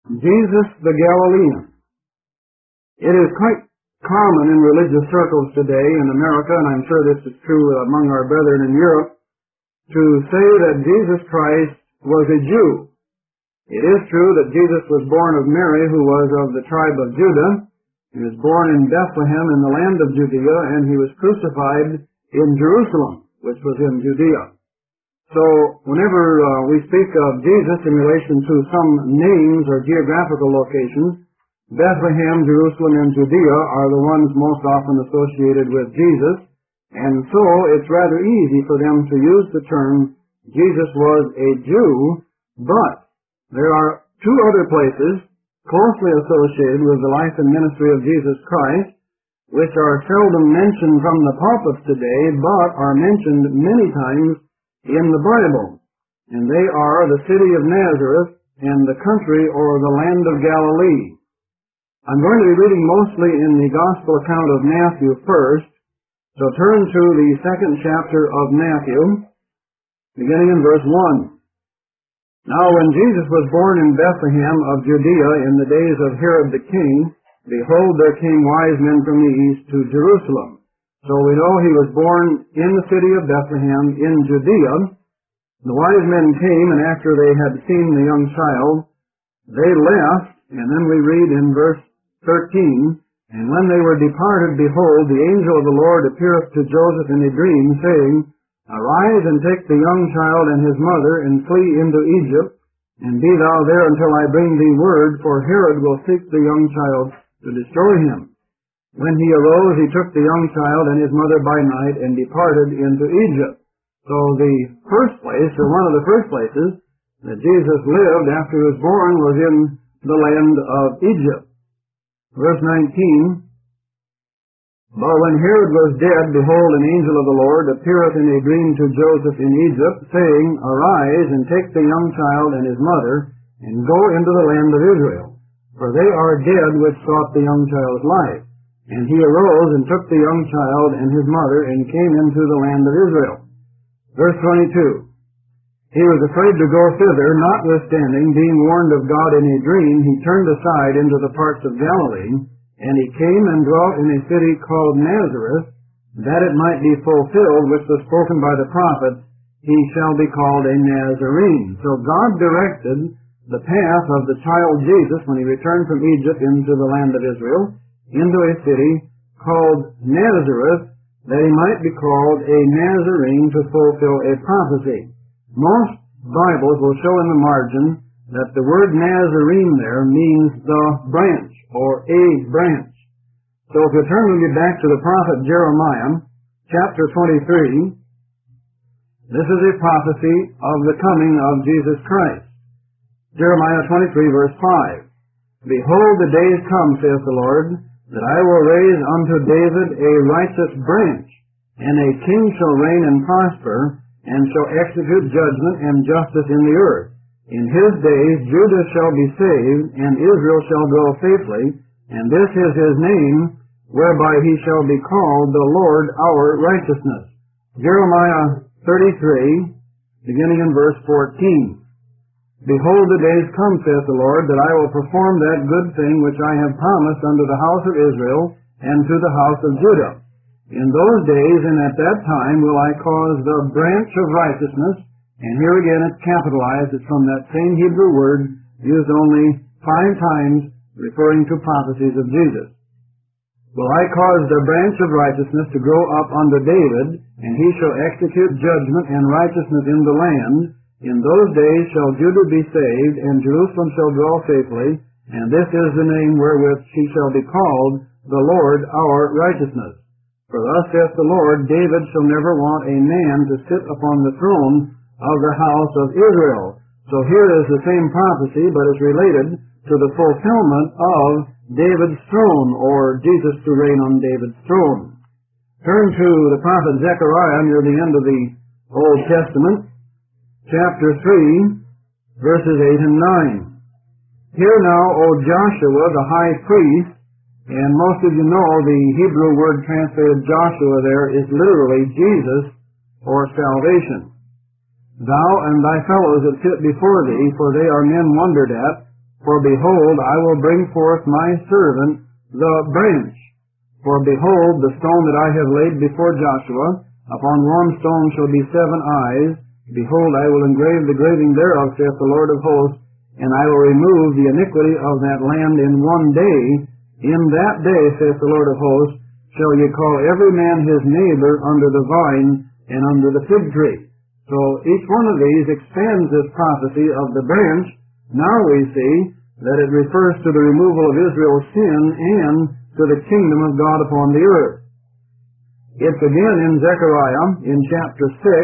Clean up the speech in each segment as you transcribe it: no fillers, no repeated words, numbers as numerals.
Jesus the Galilean. It is quite common in religious circles today in America, and I'm sure this is true among our brethren in Europe, to say that Jesus Christ was a Jew. It is true that Jesus was born of Mary, who was of the tribe of Judah. He was born in Bethlehem in the land of Judea, and he was crucified in Jerusalem, which was in Judea. So whenever we speak of Jesus in relation to some names or geographical locations, Bethlehem, Jerusalem, and Judea are the ones most often associated with Jesus, and so it's rather easy for them to use the term Jesus was a Jew, but there are two other places closely associated with the life and ministry of Jesus Christ, which are seldom mentioned from the pulpits today, but are mentioned many times in the Bible, and they are the city of Nazareth and the country or the land of Galilee. I'm going to be reading mostly in the Gospel account of Matthew first, so turn to the second chapter of Matthew, beginning in verse 1. Now when Jesus was born in Bethlehem of Judea in the days of Herod the king, behold, there came wise men from the east to Jerusalem. So we know he was born in the city of Bethlehem in Judea. The wise men came, and after they had seen the young child, they left, and then we read in verse 13, And when they were departed, behold, the angel of the Lord appeareth to Joseph in a dream, saying, Arise and take the young child and his mother, and flee into Egypt, and be thou there until I bring thee word, for Herod will seek the young child to destroy him. When he arose, he took the young child and his mother by night, and departed into Egypt. So the first place, or one of the first places, that Jesus lived after he was born was in the land of Egypt. Verse 19, But when Herod was dead, behold, an angel of the Lord appeareth in a dream to Joseph in Egypt, saying, Arise, and take the young child and his mother, and go into the land of Israel, for they are dead which sought the young child's life. And he arose and took the young child and his mother, and came into the land of Israel. Verse 22, He was afraid to go thither, notwithstanding, being warned of God in a dream, he turned aside into the parts of Galilee, and he came and dwelt in a city called Nazareth, that it might be fulfilled, which was spoken by the prophet, He shall be called a Nazarene. So God directed the path of the child Jesus when he returned from Egypt into the land of Israel, into a city called Nazareth, that he might be called a Nazarene to fulfill a prophecy. Most Bibles will show in the margin that the word Nazarene there means the branch, or a branch. So if you turn with me back to the prophet Jeremiah, chapter 23, this is a prophecy of the coming of Jesus Christ. Jeremiah 23, verse 5. Behold, the days come, saith the Lord, that I will raise unto David a righteous branch, and a king shall reign and prosper, and shall execute judgment and justice in the earth. In his days Judah shall be saved, and Israel shall dwell safely, and this is his name, whereby he shall be called the Lord our righteousness. Jeremiah 33, beginning in verse 14. Behold, the days come, saith the Lord, that I will perform that good thing which I have promised unto the house of Israel and to the house of Judah. In those days and at that time will I cause the branch of righteousness, and here again it's capitalized, it's from that same Hebrew word used only 5 times referring to prophecies of Jesus. Will I cause the branch of righteousness to grow up unto David, and he shall execute judgment and righteousness in the land. In those days shall Judah be saved, and Jerusalem shall dwell safely, and this is the name wherewith she shall be called, the Lord our righteousness. For thus saith the Lord, David shall never want a man to sit upon the throne of the house of Israel. So here is the same prophecy, but it's related to the fulfillment of David's throne, or Jesus to reign on David's throne. Turn to the prophet Zechariah near the end of the Old Testament, chapter 3, verses 8 and 9. Hear now, O Joshua, the high priest, and most of you know the Hebrew word translated Joshua there is literally Jesus, or salvation. Thou and thy fellows that sit before thee, for they are men wondered at, For behold, I will bring forth my servant, the branch. For behold, the stone that I have laid before Joshua, upon one stone shall be 7 eyes. Behold, I will engrave the graving thereof, saith the Lord of hosts, and I will remove the iniquity of that land in one day. In that day, saith the Lord of hosts, shall ye call every man his neighbor under the vine and under the fig tree. So each one of these expands this prophecy of the branch. Now we see that it refers to the removal of Israel's sin and to the kingdom of God upon the earth. It's again in Zechariah, in chapter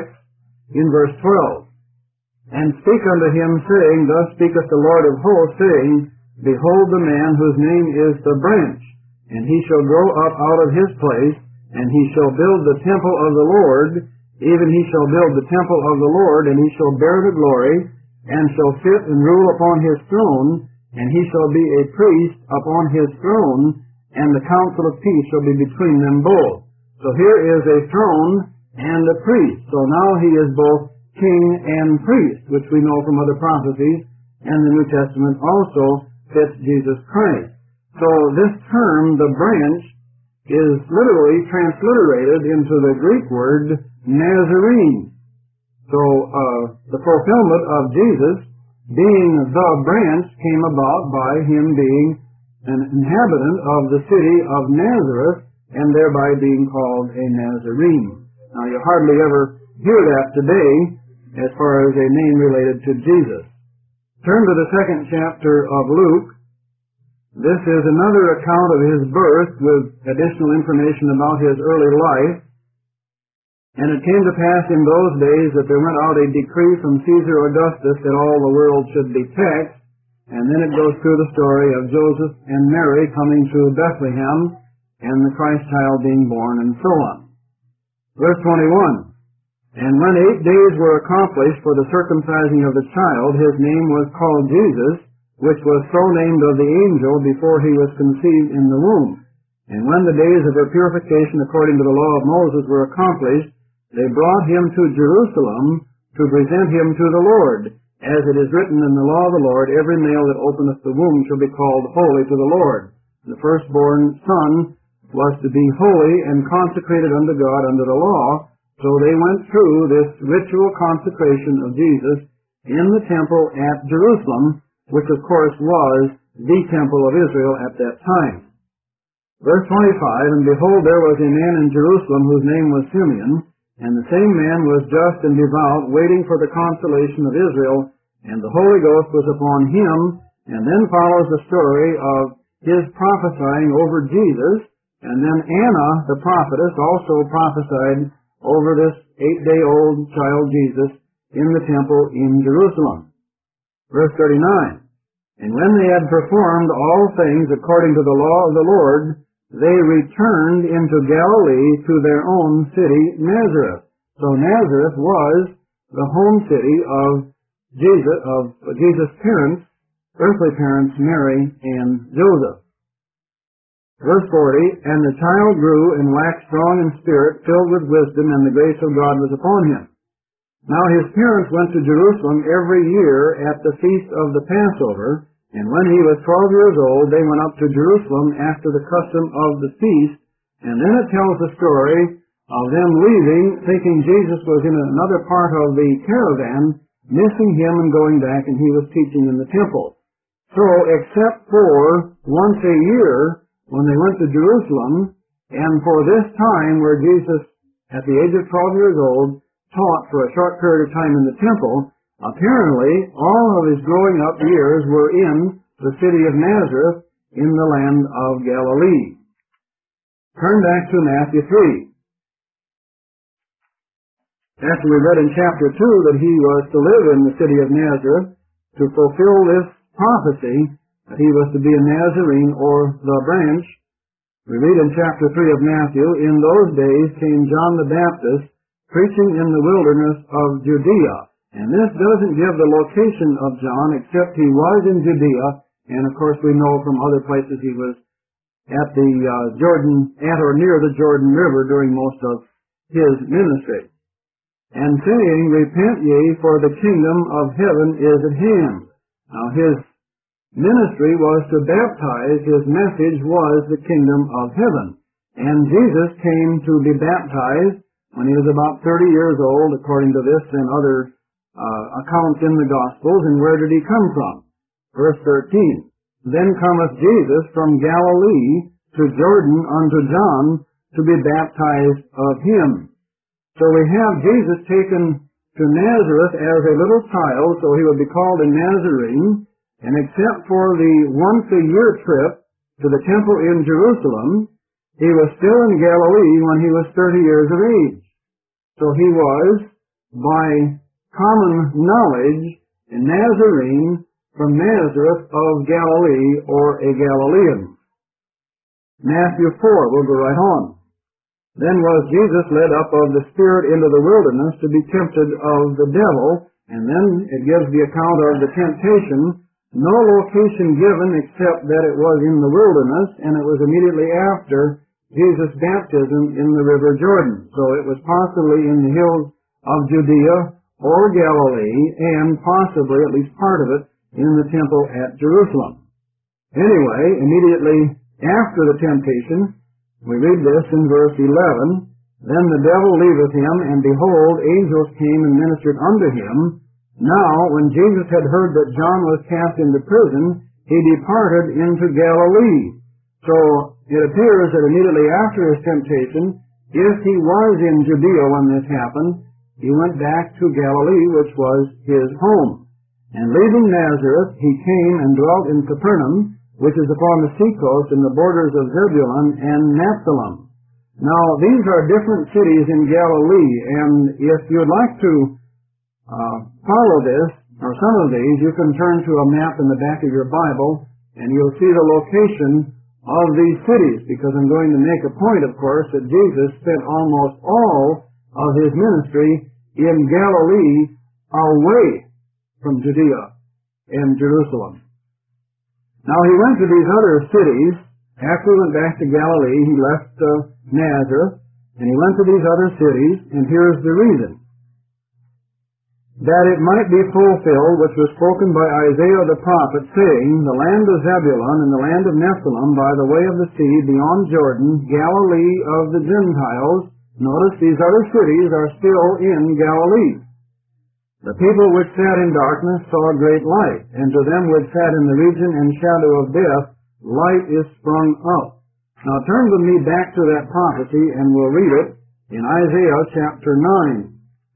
6, in verse 12. And speak unto him, saying, Thus speaketh the Lord of hosts, saying, Behold the man whose name is the branch, and he shall grow up out of his place, and he shall build the temple of the Lord, even he shall build the temple of the Lord, and he shall bear the glory, and shall sit and rule upon his throne, and he shall be a priest upon his throne, and the council of peace shall be between them both. So here is a throne and a priest. So now he is both king and priest, which we know from other prophecies, and the New Testament also fits Jesus Christ. So this term, the branch, is literally transliterated into the Greek word Nazarene. So the fulfillment of Jesus being the branch came about by him being an inhabitant of the city of Nazareth and thereby being called a Nazarene. Now you hardly ever hear that today as far as a name related to Jesus. Turn to the 2nd chapter of Luke. This is another account of his birth with additional information about his early life. And it came to pass in those days that there went out a decree from Caesar Augustus that all the world should be taxed. And then it goes through the story of Joseph and Mary coming to Bethlehem and the Christ child being born and so on. Verse 21. And when 8 days were accomplished for the circumcising of the child, his name was called Jesus, which was so named of the angel before he was conceived in the womb. And when the days of her purification according to the law of Moses were accomplished, they brought him to Jerusalem to present him to the Lord. As it is written in the law of the Lord, every male that openeth the womb shall be called holy to the Lord. The firstborn son was to be holy and consecrated unto God under the law. So they went through this ritual consecration of Jesus in the temple at Jerusalem, which of course was the temple of Israel at that time. Verse 25, And behold, there was a man in Jerusalem whose name was Simeon, and the same man was just and devout, waiting for the consolation of Israel, and the Holy Ghost was upon him. And then follows the story of his prophesying over Jesus, and then Anna, the prophetess, also prophesied over this 8-day-old child Jesus in the temple in Jerusalem. Verse 39, And when they had performed all things according to the law of the Lord, they returned into Galilee to their own city, Nazareth. So Nazareth was the home city of Jesus' parents, earthly parents, Mary and Joseph. Verse 40, And the child grew and waxed strong in spirit, filled with wisdom, and the grace of God was upon him. Now his parents went to Jerusalem every year at the feast of the Passover, and when he was 12 years old, they went up to Jerusalem after the custom of the feast. And then it tells the story of them leaving, thinking Jesus was in another part of the caravan, missing him and going back, and he was teaching in the temple. So, except for once a year, when they went to Jerusalem, and for this time where Jesus, at the age of 12 years old, taught for a short period of time in the temple, apparently all of his growing up years were in the city of Nazareth in the land of Galilee. Turn back to Matthew 3. After we read in chapter 2 that he was to live in the city of Nazareth to fulfill this prophecy that he was to be a Nazarene or the branch, we read in chapter 3 of Matthew, In those days came John the Baptist preaching in the wilderness of Judea. And this doesn't give the location of John, except he was in Judea, and of course we know from other places he was at the at or near the Jordan River during most of his ministry. And saying, Repent ye, for the kingdom of heaven is at hand. Now his ministry was to baptize. His message was the kingdom of heaven. And Jesus came to be baptized when he was about 30 years old, according to this and other accounts in the Gospels. And where did he come from? Verse 13. Then cometh Jesus from Galilee to Jordan unto John to be baptized of him. So we have Jesus taken to Nazareth as a little child, so he would be called a Nazarene, and except for the once-a-year trip to the temple in Jerusalem, he was still in Galilee when he was 30 years of age. So he was, by common knowledge, a Nazarene from Nazareth of Galilee, or a Galilean. Matthew 4, we'll go right on. Then was Jesus led up of the Spirit into the wilderness to be tempted of the devil, and then it gives the account of the temptation. No location given except that it was in the wilderness, and it was immediately after Jesus' baptism in the river Jordan. So it was possibly in the hills of Judea or Galilee, and possibly, at least part of it, in the temple at Jerusalem. Anyway, immediately after the temptation, we read this in verse 11, Then the devil leaveth him, and behold, angels came and ministered unto him. Now, when Jesus had heard that John was cast into prison, he departed into Galilee. So, it appears that immediately after his temptation, if he was in Judea when this happened, he went back to Galilee, which was his home. And leaving Nazareth, he came and dwelt in Capernaum, which is upon the seacoast in the borders of Zebulun and Naphtali. Now, these are different cities in Galilee, and if you'd like to follow this, or some of these, you can turn to a map in the back of your Bible, and you'll see the location of these cities, because I'm going to make a point, of course, that Jesus spent almost all of his ministry in Galilee away from Judea and Jerusalem. Now he went to these other cities. After he went back to Galilee, he left Nazareth, and he went to these other cities, and here's the reason. That it might be fulfilled which was spoken by Isaiah the prophet, saying, The land of Zebulun and the land of Nephthalim by the way of the sea beyond Jordan, Galilee of the Gentiles. Notice these other cities are still in Galilee. The people which sat in darkness saw a great light, and to them which sat in the region and shadow of death, light is sprung up. Now turn with me back to that prophecy, and we'll read it in Isaiah chapter 9.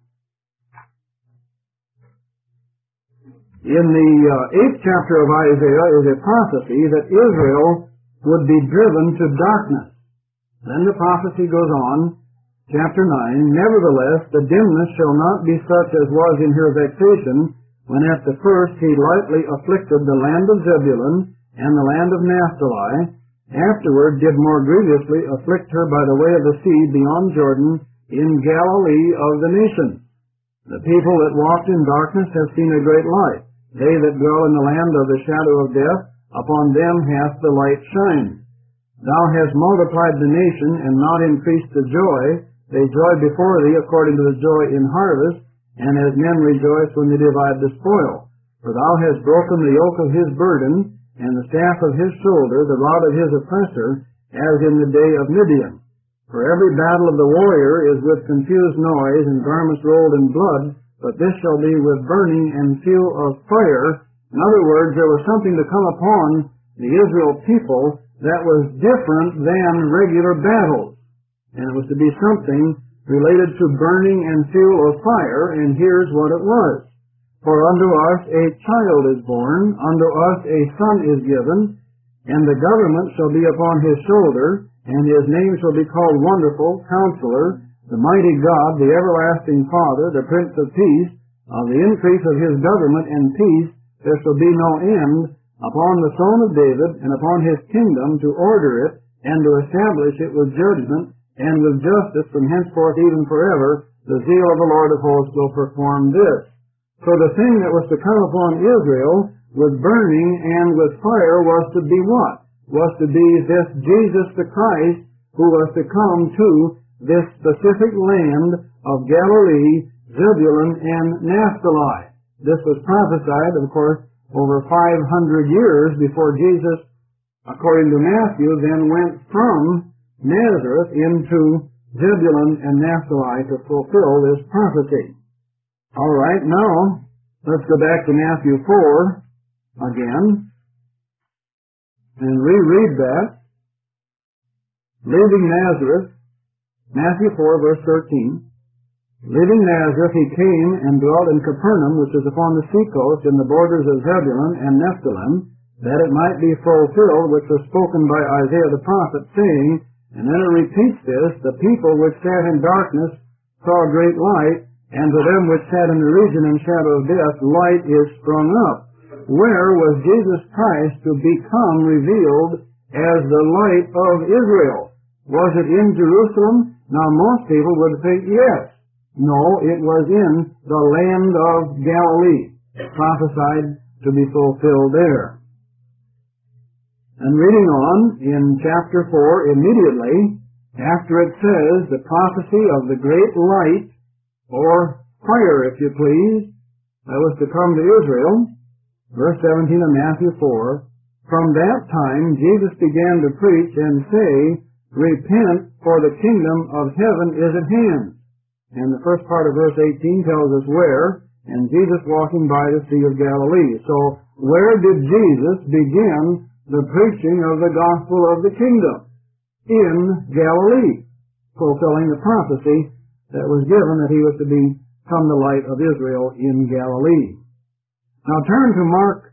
In the 8th chapter of Isaiah is a prophecy that Israel would be driven to darkness. Then the prophecy goes on, chapter 9, Nevertheless, the dimness shall not be such as was in her vexation, when at the first he lightly afflicted the land of Zebulun and the land of Naphtali, afterward did more grievously afflict her by the way of the sea beyond Jordan in Galilee of the nations. The people that walked in darkness have seen a great light. They that dwell in the land of the shadow of death, upon them hath the light shined. Thou hast multiplied the nation, and not increased the joy. They joy before thee according to the joy in harvest, and as men rejoice when they divide the spoil. For thou hast broken the yoke of his burden, and the staff of his shoulder, the rod of his oppressor, as in the day of Midian. For every battle of the warrior is with confused noise, and garments rolled in blood, but this shall be with burning and fuel of fire. In other words, there was something to come upon the Israel people that was different than regular battles. And it was to be something related to burning and fuel of fire, and here's what it was. For unto us a child is born, unto us a son is given, and the government shall be upon his shoulder, and his name shall be called Wonderful, Counselor, the Mighty God, the Everlasting Father, the Prince of Peace. Of the increase of his government and peace there shall be no end, upon the throne of David, and upon his kingdom, to order it, and to establish it with judgment, and with justice from henceforth even forever. The zeal of the Lord of hosts will perform this. So the thing that was to come upon Israel with burning and with fire was to be what? Was to be this Jesus the Christ, who was to come to this specific land of Galilee, Zebulun, and Naphtali. This was prophesied, of course, over 500 years before Jesus, according to Matthew, then went from Nazareth into Zebulun and Naphtali to fulfill this prophecy. All right, now let's go back to Matthew 4 again and reread that. Leaving Nazareth, Matthew 4, verse 13. Leaving Nazareth, he came and dwelt in Capernaum, which is upon the seacoast in the borders of Zebulun and Nephthalim, that it might be fulfilled which was spoken by Isaiah the prophet, saying, and then it repeats this, the people which sat in darkness saw a great light, and to them which sat in the region and shadow of death, light is sprung up. Where was Jesus Christ to become revealed as the light of Israel? Was it in Jerusalem? Now most people would think yes. No, it was in the land of Galilee, prophesied to be fulfilled there. And reading on in chapter 4, immediately after it says the prophecy of the great light, or fire, if you please, that was to come to Israel, verse 17 of Matthew 4, from that time Jesus began to preach and say, repent, for the kingdom of heaven is at hand. And the first part of verse 18 tells us where, and Jesus walking by the Sea of Galilee. So, where did Jesus begin the preaching of the gospel of the kingdom? In Galilee, fulfilling the prophecy that was given that he was to become the light of Israel in Galilee. Now turn to Mark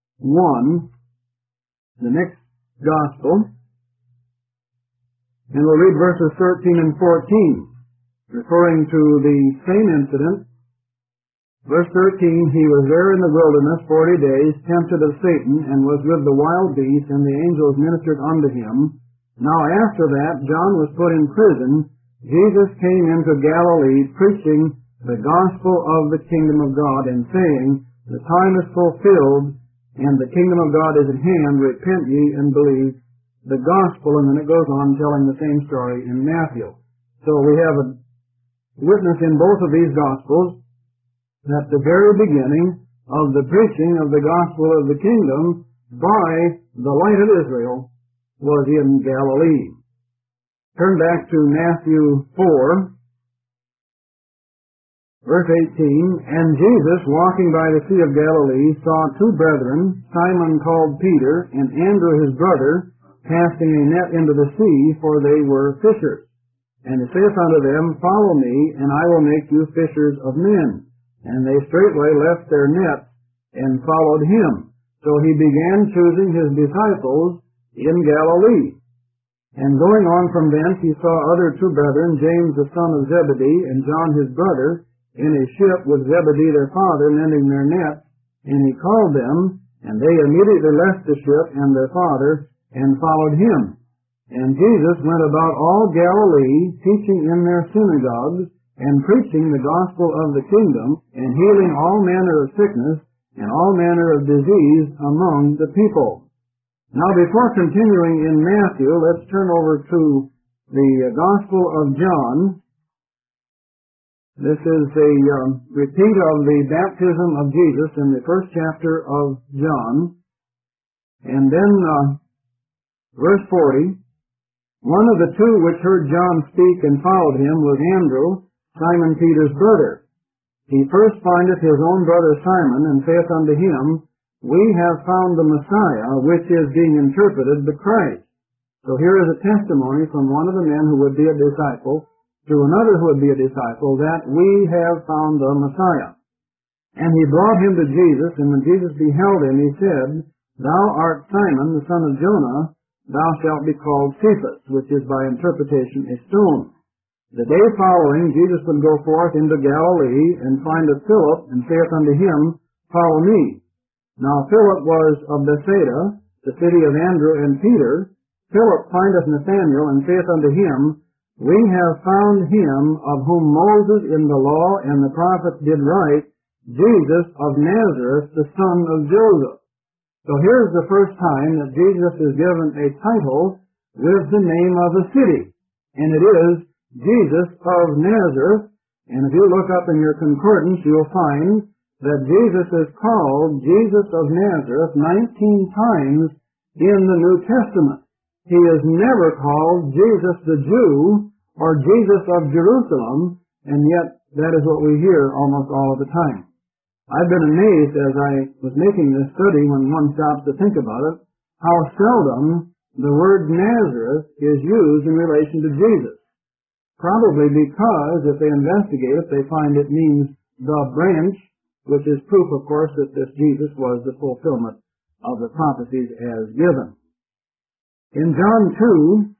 1, the next gospel, and we'll read verses 13 and 14. Referring to the same incident, verse 13, he was there in the wilderness 40 days, tempted of Satan, and was with the wild beasts, and the angels ministered unto him. Now after that, John was put in prison. Jesus came into Galilee, preaching the gospel of the kingdom of God, and saying, the time is fulfilled, and the kingdom of God is at hand. Repent ye and believe the gospel. And then it goes on telling the same story in Matthew. So we have a witness in both of these Gospels that the very beginning of the preaching of the gospel of the kingdom by the light of Israel was in Galilee. Turn back to Matthew 4, verse 18. And Jesus, walking by the Sea of Galilee, saw two brethren, Simon called Peter, and Andrew his brother, casting a net into the sea, for they were fishers. And he saith unto them, follow me, and I will make you fishers of men. And they straightway left their nets, and followed him. So he began choosing his disciples in Galilee. And going on from thence, he saw other two brethren, James the son of Zebedee, and John his brother, in a ship with Zebedee their father, mending their nets. And he called them, and they immediately left the ship and their father, and followed him. And Jesus went about all Galilee, teaching in their synagogues, and preaching the gospel of the kingdom, and healing all manner of sickness, and all manner of disease among the people. Now before continuing in Matthew, let's turn over to the Gospel of John. This is a repeat of the baptism of Jesus in the first chapter of John. And then verse 40, one of the two which heard John speak and followed him was Andrew, Simon Peter's brother. He first findeth his own brother Simon, and saith unto him, we have found the Messiah, which is being interpreted the Christ. So here is a testimony from one of the men who would be a disciple to another who would be a disciple, that we have found the Messiah. And he brought him to Jesus, and when Jesus beheld him, he said, thou art Simon, the son of Jonah, thou shalt be called Cephas, which is by interpretation a stone. The day following, Jesus would go forth into Galilee, and findeth Philip, and saith unto him, follow me. Now Philip was of Bethsaida, the city of Andrew and Peter. Philip findeth Nathanael, and saith unto him, we have found him of whom Moses in the law and the prophets did write, Jesus of Nazareth, the son of Joseph. So here's the first time that Jesus is given a title with the name of a city, and it is Jesus of Nazareth. And if you look up in your concordance, you'll find that Jesus is called Jesus of Nazareth 19 times in the New Testament. He is never called Jesus the Jew or Jesus of Jerusalem, and yet that is what we hear almost all of the time. I've been amazed as I was making this study, when one stops to think about it, how seldom the word Nazareth is used in relation to Jesus. Probably because if they investigate it, they find it means the branch, which is proof, of course, that this Jesus was the fulfillment of the prophecies as given. In John 2,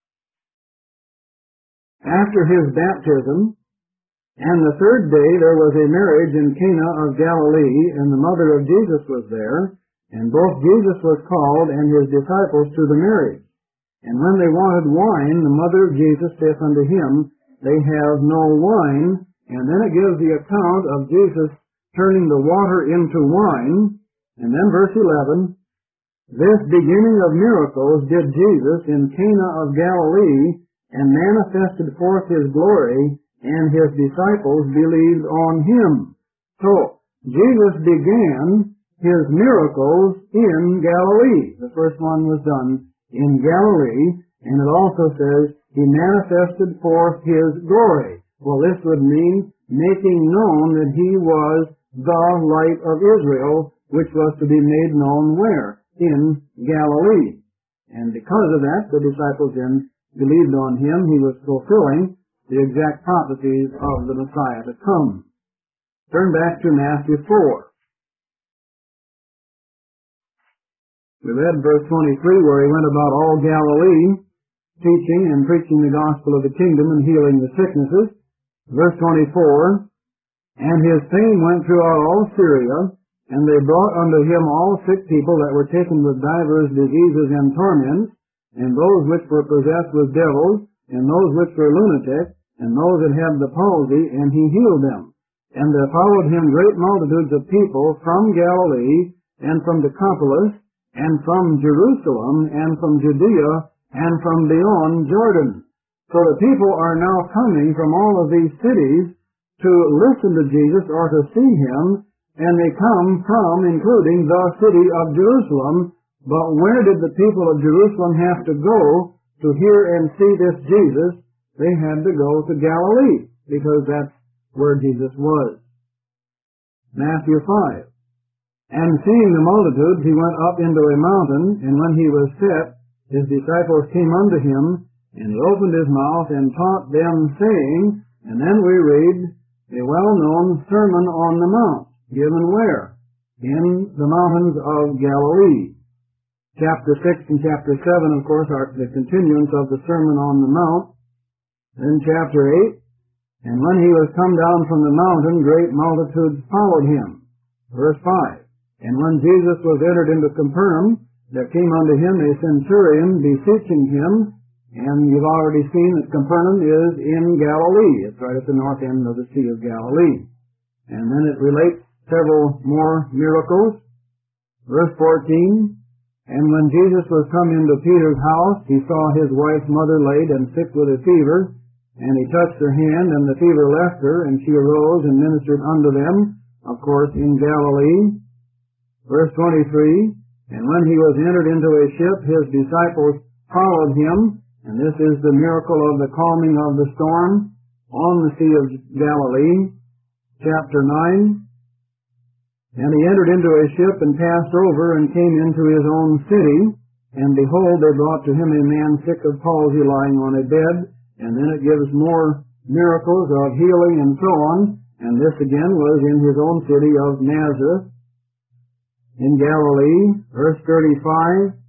after his baptism, and the third day there was a marriage in Cana of Galilee, and the mother of Jesus was there, and both Jesus was called and his disciples to the marriage. And when they wanted wine, the mother of Jesus saith unto him, They have no wine. And then it gives the account of Jesus turning the water into wine. And then verse 11, This beginning of miracles did Jesus in Cana of Galilee, and manifested forth his glory, and his disciples believed on him. So, Jesus began his miracles in Galilee. The first one was done in Galilee, and it also says he manifested forth his glory. Well, this would mean making known that he was the light of Israel, which was to be made known where? In Galilee. And because of that, the disciples then believed on him. He was fulfilling the exact prophecies of the Messiah to come. Turn back to Matthew 4. We read verse 23 where he went about all Galilee, teaching and preaching the gospel of the kingdom and healing the sicknesses. Verse 24, And his fame went throughout all Syria, and they brought unto him all sick people that were taken with divers diseases and torments, and those which were possessed with devils, and those which were lunatics, and those that had the palsy, and he healed them. And there followed him great multitudes of people from Galilee, and from Decapolis, and from Jerusalem, and from Judea, and from beyond Jordan. So the people are now coming from all of these cities to listen to Jesus or to see him, and they come from, including the city of Jerusalem. But where did the people of Jerusalem have to go to hear and see this Jesus? They had to go to Galilee, because that's where Jesus was. Matthew 5. And seeing the multitudes, he went up into a mountain, and when he was set, his disciples came unto him, and he opened his mouth and taught them, saying, and then we read a well-known Sermon on the Mount, given where? In the mountains of Galilee. Chapter 6 and chapter 7, of course, are the continuance of the Sermon on the Mount. Then chapter 8, and when he was come down from the mountain, great multitudes followed him. Verse 5, And when Jesus was entered into Capernaum, there came unto him a centurion beseeching him, and you've already seen that Capernaum is in Galilee. It's right at the north end of the Sea of Galilee. And then it relates several more miracles. Verse 14, And when Jesus was come into Peter's house, he saw his wife's mother laid and sick with a fever, and he touched her hand, and the fever left her, and she arose and ministered unto them, of course, in Galilee. Verse 23, And when he was entered into a ship, his disciples followed him, and this is the miracle of the calming of the storm on the Sea of Galilee. Chapter 9, And he entered into a ship and passed over and came into his own city, and behold, they brought to him a man sick of palsy lying on a bed, and then it gives more miracles of healing and so on, and this again was in his own city of Nazareth in Galilee. Verse 35,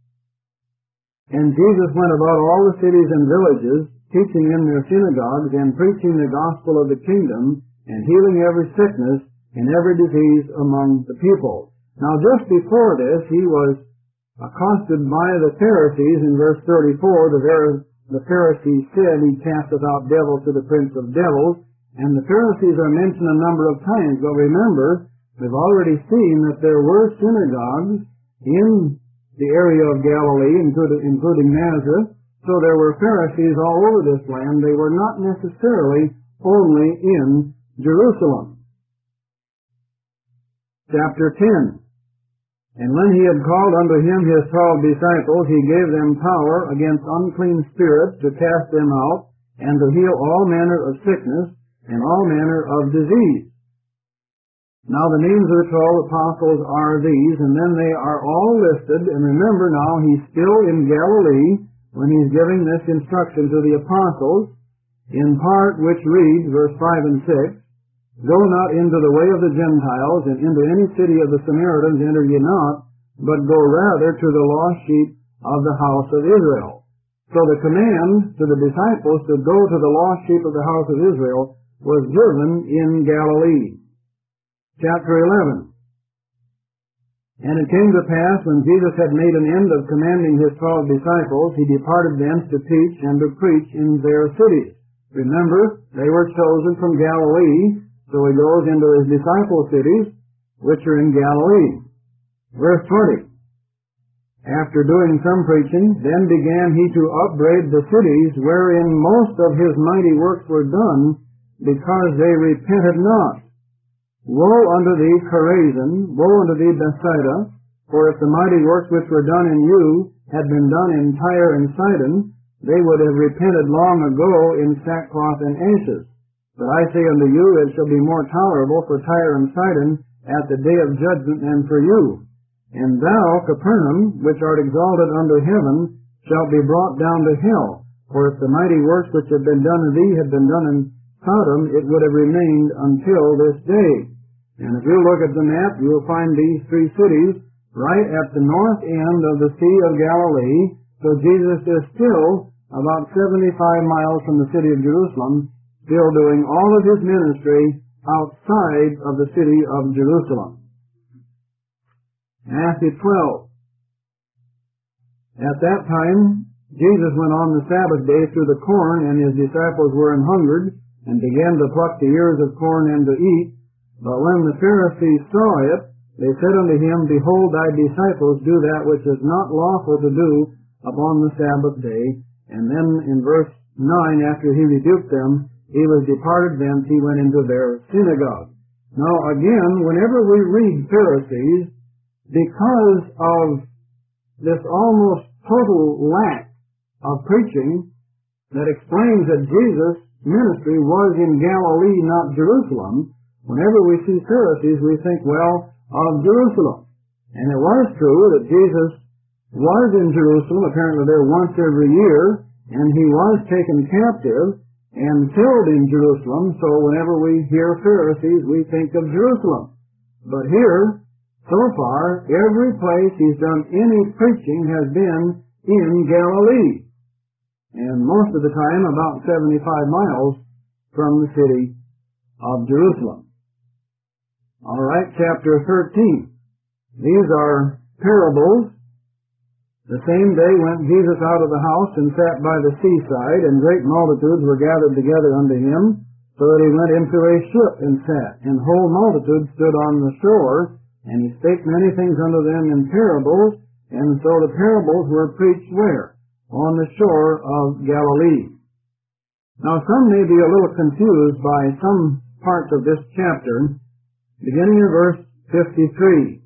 And Jesus went about all the cities and villages, teaching in their synagogues and preaching the gospel of the kingdom, and healing every sickness and every disease among the people. Now just before this, he was accosted by the Pharisees in verse 34. The Pharisees said, He casteth out devils to the prince of devils, and the Pharisees are mentioned a number of times. But remember, we've already seen that there were synagogues in the area of Galilee, including Nazareth, so there were Pharisees all over this land. They were not necessarily only in Jerusalem. chapter 10. And when he had called unto him his 12 disciples, he gave them power against unclean spirits to cast them out, and to heal all manner of sickness and all manner of disease. Now the names of the 12 apostles are these, and then they are all listed. And remember now, he's still in Galilee when he's giving this instruction to the apostles, in part which reads, verse 5 and 6, Go not into the way of the Gentiles, and into any city of the Samaritans enter ye not, but go rather to the lost sheep of the house of Israel. So the command to the disciples to go to the lost sheep of the house of Israel was given in Galilee. Chapter 11. And it came to pass, when Jesus had made an end of commanding his 12 disciples, he departed thence to teach and to preach in their cities. Remember, they were chosen from Galilee, so he goes into his disciple cities, which are in Galilee. Verse 20. After doing some preaching, then began he to upbraid the cities wherein most of his mighty works were done, because they repented not. Woe unto thee, Chorazin! Woe unto thee, Bethsaida! For if the mighty works which were done in you had been done in Tyre and Sidon, they would have repented long ago in sackcloth and ashes. But I say unto you, it shall be more tolerable for Tyre and Sidon at the day of judgment than for you. And thou, Capernaum, which art exalted unto heaven, shalt be brought down to hell. For if the mighty works which have been done in thee had been done in Sodom, it would have remained until this day. And if you look at the map, you will find these three cities right at the north end of the Sea of Galilee. So Jesus is still about 75 miles from the city of Jerusalem, still doing all of his ministry outside of the city of Jerusalem. Matthew 12. At that time, Jesus went on the Sabbath day through the corn, and his disciples were an hungered, and began to pluck the ears of corn and to eat. But when the Pharisees saw it, they said unto him, Behold, thy disciples do that which is not lawful to do upon the Sabbath day. And then in verse 9, after he rebuked them, he was departed thence, he went into their synagogue. Now again, whenever we read Pharisees, because of this almost total lack of preaching that explains that Jesus' ministry was in Galilee, not Jerusalem, whenever we see Pharisees, we think, well, of Jerusalem. And it was true that Jesus was in Jerusalem, apparently there once every year, and he was taken captive and killed in Jerusalem, so whenever we hear Pharisees, we think of Jerusalem. But here, so far, every place he's done any preaching has been in Galilee, and most of the time about 75 miles from the city of Jerusalem. All right, chapter 13. These are parables. The same day went Jesus out of the house and sat by the seaside, and great multitudes were gathered together unto him, so that he went into a ship and sat, and whole multitudes stood on the shore, and he spake many things unto them in parables, and so the parables were preached where? On the shore of Galilee. Now some may be a little confused by some parts of this chapter, beginning in verse 53.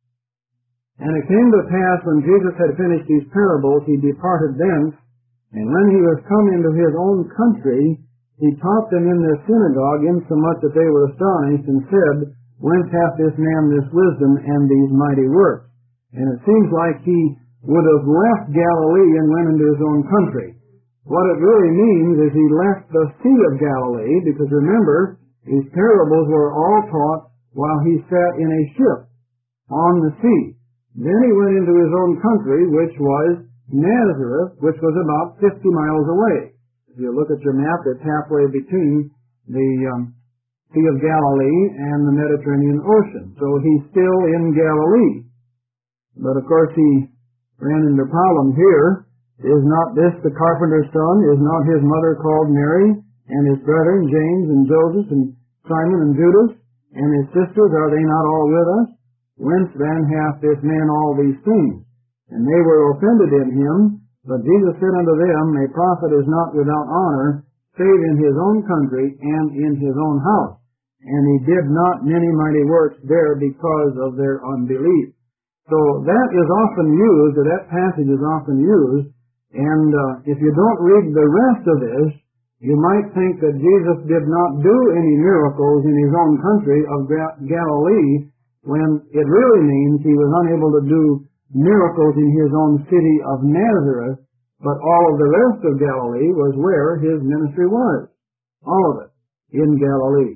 And it came to pass, when Jesus had finished these parables, he departed thence, and when he was come into his own country, he taught them in their synagogue, insomuch that they were astonished, and said, Whence hath this man this wisdom and these mighty works? And it seems like he would have left Galilee and went into his own country. What it really means is he left the Sea of Galilee, because remember, these parables were all taught while he sat in a ship on the sea. Then he went into his own country, which was Nazareth, which was about 50 miles away. If you look at your map, it's halfway between the Sea of Galilee and the Mediterranean Ocean. So he's still in Galilee. But of course he ran into problems here. Is not this the carpenter's son? Is not his mother called Mary? And his brethren, James and Joseph and Simon and Judas? And his sisters, are they not all with us? Whence then hath this man all these things? And they were offended in him. But Jesus said unto them, A prophet is not without honor, save in his own country and in his own house. and he did not many mighty works there because of their unbelief. So that is often used, or that passage is often used, and if you don't read the rest of this, you might think that Jesus did not do any miracles in his own country of Galilee, when it really means he was unable to do miracles in his own city of Nazareth, but all of the rest of Galilee was where his ministry was. All of it in Galilee.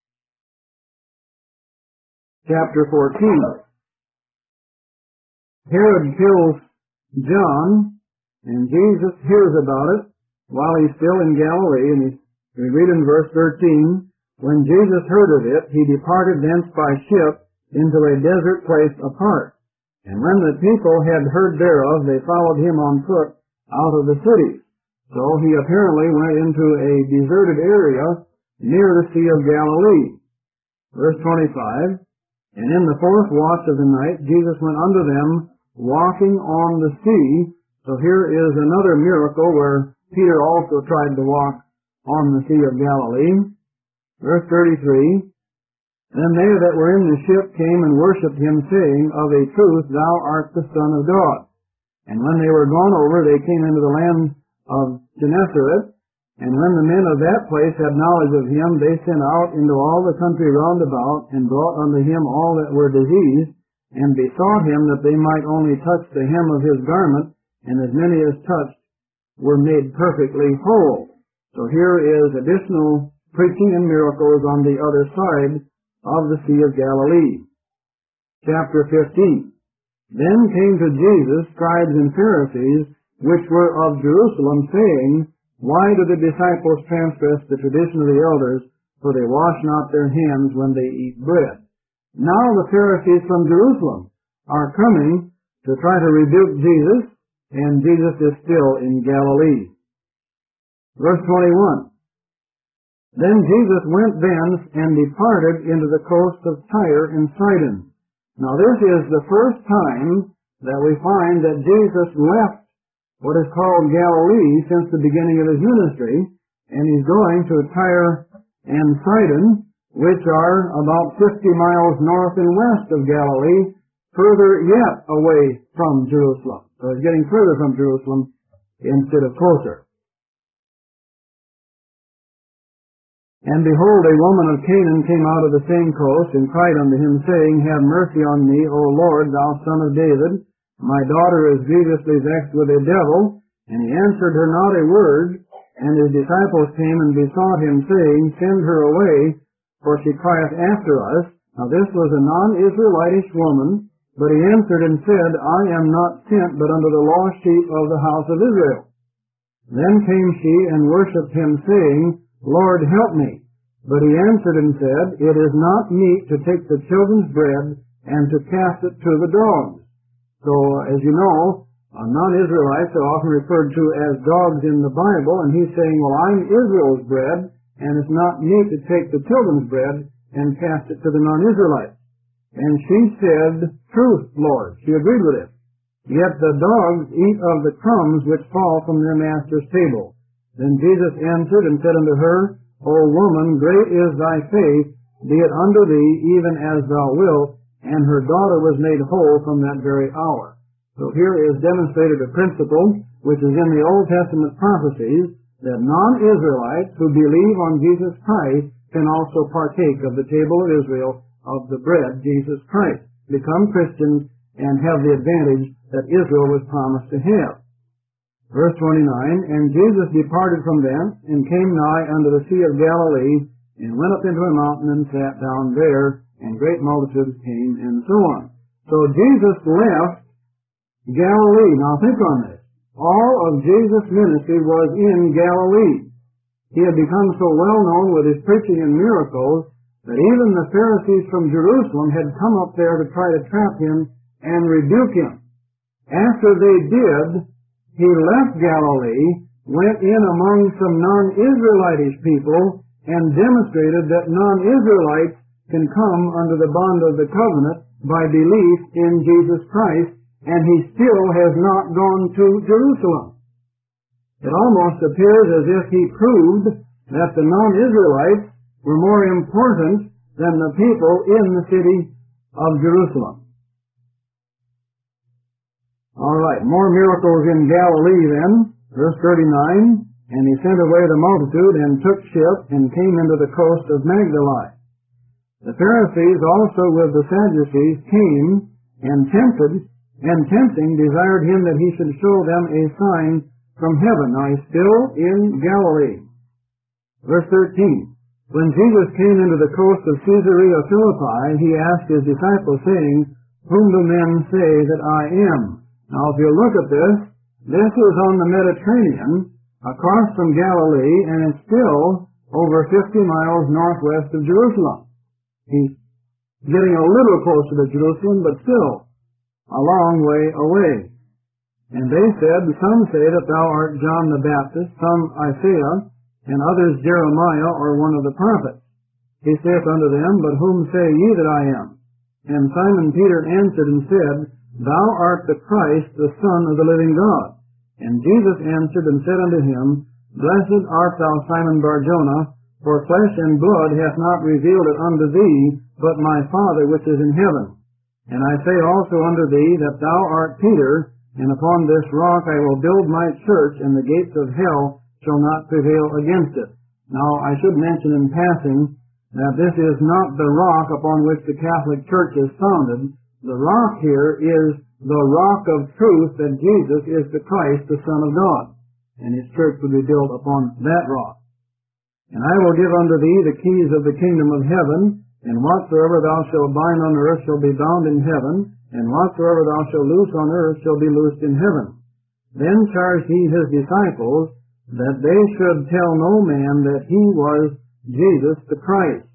Chapter 14. Herod kills John, and Jesus hears about it while he's still in Galilee, and we read in verse 13, when Jesus heard of it, he departed thence by ship into a desert place apart. And when the people had heard thereof, they followed him on foot out of the cities. So he apparently went into a deserted area near the Sea of Galilee. Verse 25, and in the fourth watch of the night, Jesus went unto them, walking on the sea. So here is another miracle where Peter also tried to walk on the Sea of Galilee. Verse 33, then they that were in the ship came and worshipped him, saying, of a truth, thou art the Son of God. And when they were gone over, they came into the land of Gennesaret. And when the men of that place had knowledge of him, they sent out into all the country round about, and brought unto him all that were diseased, and besought him that they might only touch the hem of his garment, and as many as touched were made perfectly whole. So here is additional preaching and miracles on the other side of the Sea of Galilee. Chapter 15. Then came to Jesus scribes and Pharisees, which were of Jerusalem, saying, why do the disciples transgress the tradition of the elders, for they wash not their hands when they eat bread? Now the Pharisees from Jerusalem are coming to try to rebuke Jesus, and Jesus is still in Galilee. Verse 21. Then Jesus went thence and departed into the coast of Tyre and Sidon. Now this is the first time that we find that Jesus left what is called Galilee since the beginning of his ministry, and he's going to Tyre and Sidon, which are about 50 miles north and west of Galilee, further yet away from Jerusalem. So he's getting further from Jerusalem instead of closer. And behold, a woman of Canaan came out of the same coast, and cried unto him, saying, have mercy on me, O Lord, thou son of David. My daughter is grievously vexed with a devil. And he answered her not a word. And his disciples came and besought him, saying, send her away, for she crieth after us. Now this was a non-Israelitish woman, but he answered and said, I am not sent but unto the lost sheep of the house of Israel. Then came she and worshipped him, saying, Lord, help me. But he answered and said, it is not meet to take the children's bread and to cast it to the dogs. So, as you know, non-Israelites are often referred to as dogs in the Bible, and he's saying, well, I'm Israel's bread, and it's not meet to take the children's bread and cast it to the non-Israelites. And she said, truth, Lord. She agreed with it. Yet the dogs eat of the crumbs which fall from their master's table. Then Jesus answered and said unto her, O woman, great is thy faith, be it unto thee even as thou wilt. And her daughter was made whole from that very hour. So here is demonstrated a principle which is in the Old Testament prophecies, that non-Israelites who believe on Jesus Christ can also partake of the table of Israel, of the bread, Jesus Christ, become Christians, and have the advantage that Israel was promised to have. Verse 29, and Jesus departed from thence, and came nigh unto the Sea of Galilee, and went up into a mountain, and sat down there, and great multitudes came, and so on. So Jesus left Galilee. Now think on this. All of Jesus' ministry was in Galilee. He had become so well known with his preaching and miracles that even the Pharisees from Jerusalem had come up there to try to trap him and rebuke him. After they did, he left Galilee, went in among some non-Israelitish people, and demonstrated that non-Israelites can come under the bond of the covenant by belief in Jesus Christ, and he still has not gone to Jerusalem. It almost appears as if he proved that the non-Israelites were more important than the people in the city of Jerusalem. All right, more miracles in Galilee then. Verse 39, and he sent away the multitude and took ship and came into the coast of Magdala. The Pharisees also with the Sadducees came and tempting desired him that he should show them a sign from heaven. Now he's still in Galilee. Verse 13, when Jesus came into the coast of Caesarea Philippi, he asked his disciples, saying, whom do men say that I am? Now if you look at this is on the Mediterranean, across from Galilee, and it's still over 50 miles northwest of Jerusalem. He's getting a little closer to Jerusalem, but still a long way away. And they said, some say that thou art John the Baptist, some Isaiah, and others Jeremiah or one of the prophets. He saith unto them, but whom say ye that I am? And Simon Peter answered and said, thou art the Christ, the Son of the living God. And Jesus answered and said unto him, blessed art thou, Simon Bar-Jonah, for flesh and blood hath not revealed it unto thee, but my Father which is in heaven. And I say also unto thee that thou art Peter, and upon this rock I will build my church, and the gates of hell shall not prevail against it. Now I should mention in passing that this is not the rock upon which the Catholic Church is founded. The rock here is the rock of truth, that Jesus is the Christ, the Son of God, and his church will be built upon that rock. And I will give unto thee the keys of the kingdom of heaven, and whatsoever thou shalt bind on earth shall be bound in heaven, and whatsoever thou shalt loose on earth shall be loosed in heaven. Then charged he his disciples that they should tell no man that he was Jesus the Christ.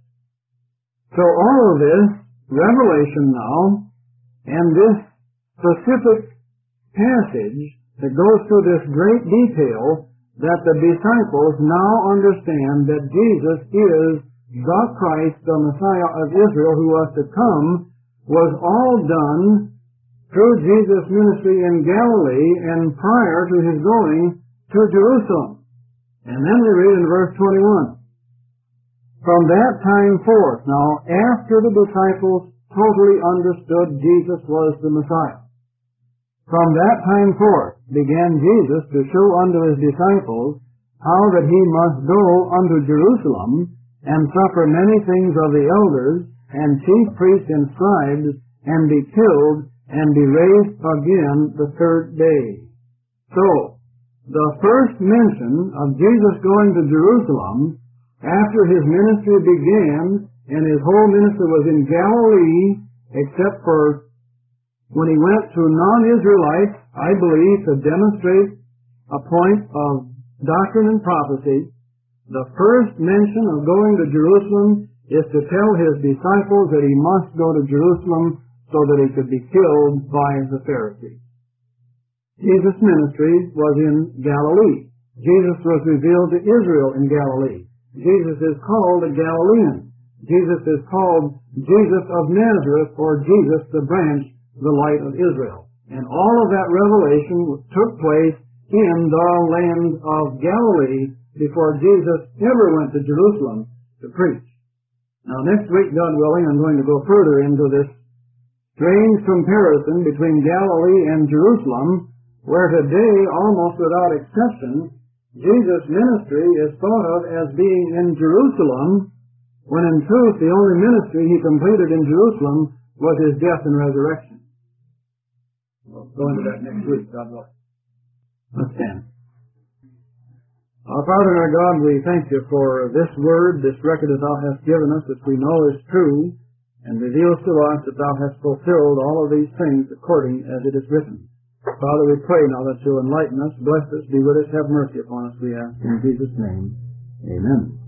So all of this revelation now, and this specific passage that goes through this great detail, that the disciples now understand that Jesus is the Christ, the Messiah of Israel who was to come, was all done through Jesus' ministry in Galilee and prior to his going to Jerusalem. And then we read in verse 21, from that time forth, now after the disciples totally understood Jesus was the Messiah, from that time forth began Jesus to show unto his disciples how that he must go unto Jerusalem and suffer many things of the elders and chief priests and scribes, and be killed, and be raised again the third day. So, the first mention of Jesus going to Jerusalem after his ministry began, and his whole ministry was in Galilee, except for when he went to non-Israelites, I believe, to demonstrate a point of doctrine and prophecy. The first mention of going to Jerusalem is to tell his disciples that he must go to Jerusalem so that he could be killed by the Pharisees. Jesus' ministry was in Galilee. Jesus was revealed to Israel in Galilee. Jesus is called a Galilean. Jesus is called Jesus of Nazareth, or Jesus the branch, the light of Israel. And all of that revelation took place in the land of Galilee before Jesus ever went to Jerusalem to preach. Now next week, God willing, I'm going to go further into this strange comparison between Galilee and Jerusalem, where today, almost without exception, Jesus' ministry is thought of as being in Jerusalem, when in truth the only ministry he completed in Jerusalem was his death and resurrection. We'll go into that next week, God willing. Let's stand. Our Father and our God, we thank you for this word, this record that thou hast given us, that we know is true, and reveals to us that thou hast fulfilled all of these things according as it is written. Father, we pray now that you'll enlighten us, bless us, be with us, have mercy upon us, we ask in Jesus' name. Amen.